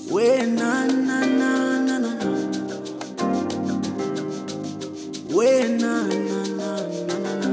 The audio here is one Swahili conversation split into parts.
Wena na na na na, wena na na na na,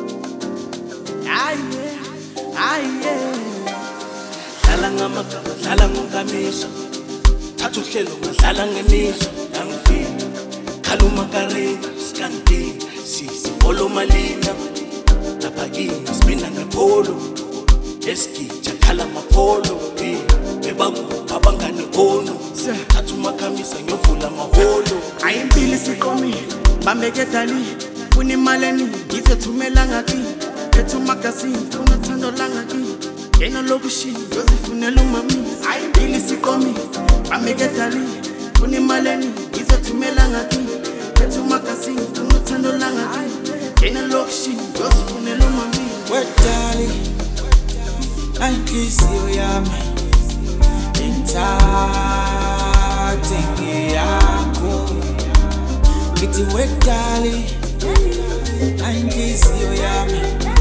aye aye. Dlala ngamagama, dlala ngonkamiso, thatha uhlelo ngadlala ngemizwa yangifika. Khala umakarena sikanti sifolo malina lapha kimi sibina ngepolo esigija khala mapolo bebakuba abangane khono thatha umakamisa ngiyovula amaholo. Ayimpilo siqomile bambeke dali funa imali eningi ngizethumela ngakini phethe umagazini funa uthando langakini ngena lokushini ngiyozifunela umamisa. Ayimpilo siqomile bambeke dali funa imali eningi ngizethumela ngakini phethe umagazini funa uthando langakini ngena lokushini ngiyozifunela umamisa. Wedali ayinhliziyo yami inthathe ngeyakho ngithi wedali ayinhliziyo yami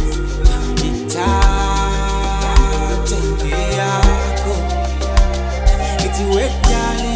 inthathe ngeyakho ngithi wedali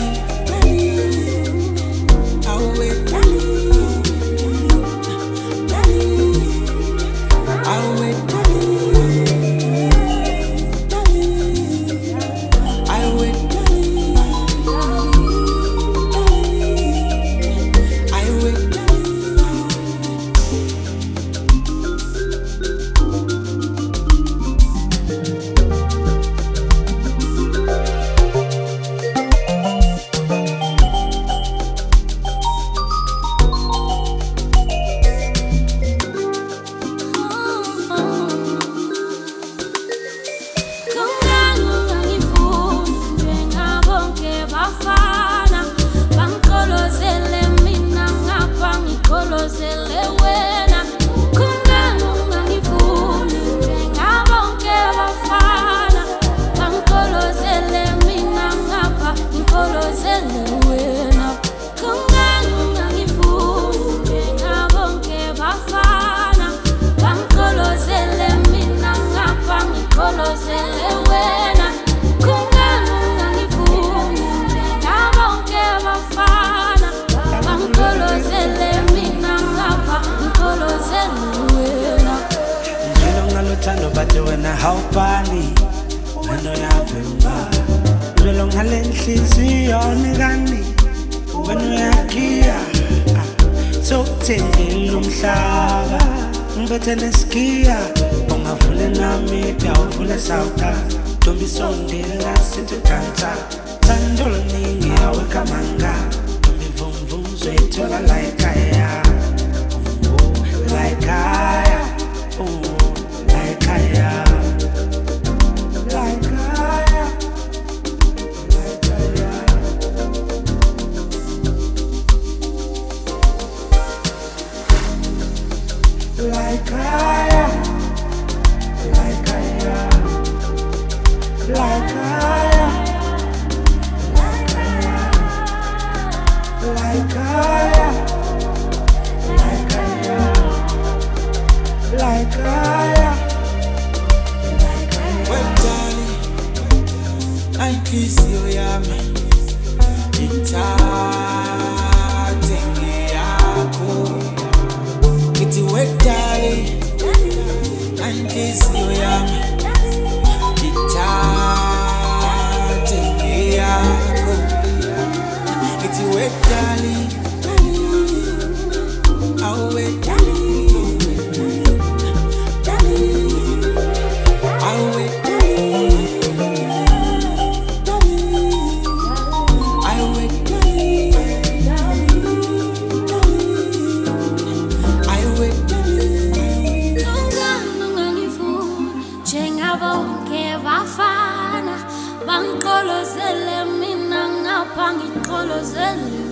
But when I help ani, when I have him back, we long halenhliziyo ngani, when I kia, so tengel umhlaba, ngibethe neskia, ungavule nami uyavule sauta, don't be so ndela sithi dansa, thandol ningi aweka manga, don't be vum vum zwethola like aya, like aya, like aya, like aya, like aya, like aya, like aya, like aya, like aya, like aya, like aya. wedali ayinhliziyo yami inthathe ngeyakho ngithi wedali ayinhliziyo yami inthathe ngeyakho ngithi wedali Bangkolozele mina ngapha ngikholozele